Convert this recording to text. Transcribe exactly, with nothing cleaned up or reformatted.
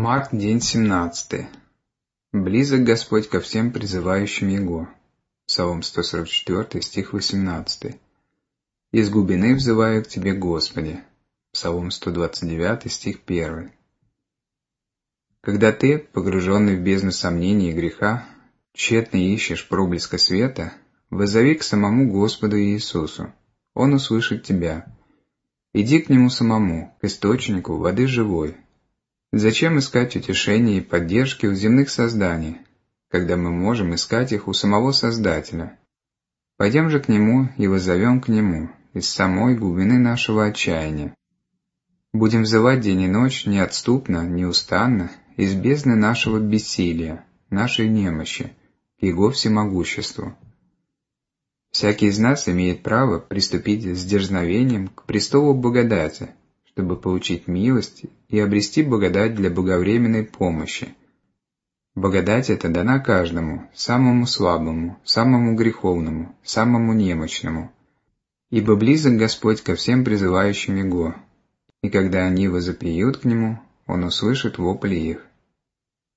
Март, день семнадцатый. Близок Господь ко всем призывающим Его. Псалом сто сорок четыре, стих восемнадцатый. Из глубины взываю к Тебе, Господи. Псалом сто двадцать девять, стих первый. Когда ты, погруженный в бездну сомнений и греха, тщетно ищешь проблеска света, воззови к самому Господу Иисусу. Он услышит тебя. Иди к Нему самому, к источнику воды живой. Зачем искать утешения и поддержки у земных созданий, когда мы можем искать их у самого Создателя? Пойдем же к Нему и воззовем к Нему из самой глубины нашего отчаяния. Будем взывать день и ночь неотступно, неустанно, из бездны нашего бессилия, нашей немощи, к Его всемогуществу. Всякий из нас имеет право приступить с дерзновением к престолу благодати, чтобы получить милость и обрести благодать для благовременной помощи. Благодать эта дана каждому, самому слабому, самому греховному, самому немощному. Ибо близок Господь ко всем призывающим Его, и когда они возопьют к Нему, Он услышит вопли их.